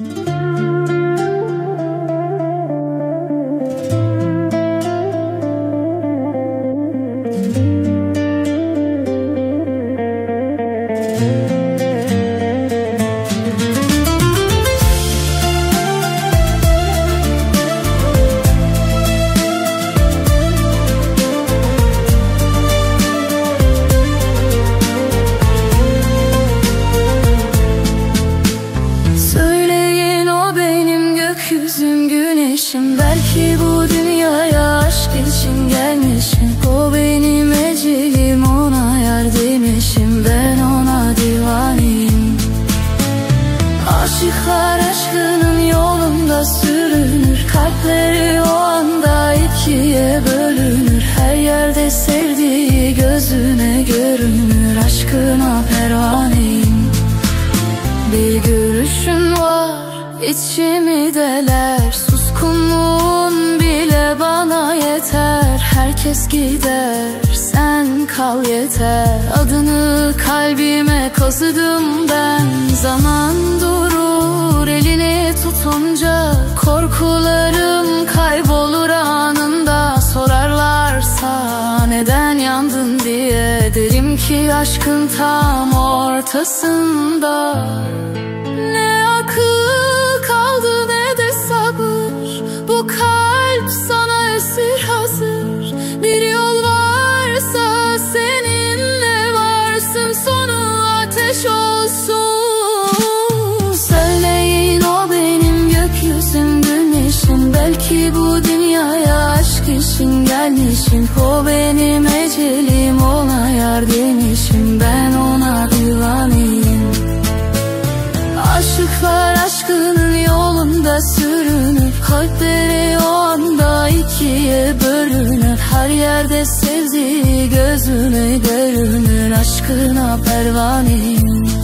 Belki bu dünyaya aşk için gelmişim. O benim ecelim, ona yar demişim. Ben ona divaneyim. Aşıklar aşkının yolunda sürünür. Kalpleri o anda ikiye bölünür. Her yerde sevdiği gözüne görünür. Aşkına pervaneyim. Bir görüşün var, içimi deler. Suskunluğun bile bana yeter. Herkes gider, sen kal yeter. Adını kalbime kazıdım ben. Zaman durur elini tutunca. Korkularım kaybolur anında. Sorarlarsa neden yandın diye, derim ki aşkın tam ortasında. Ne akıl kaldı ne de sabır. Bu kalp sana esir hazır. Bir yol varsa seninle varsın, sonu ateş olsun. Söyleyin o benim gökyüzüm, güneşim. Belki bu dünyaya aşk için gelmişim. O benim ecelim, ona yar demişim. Ben ona divaneyim. Aşıklar aşkının yolunda sürünür. Kalpleri o anda ikiye bölünür. Her yerde sevdiği gözüne görünür. Aşkına pervaneyim.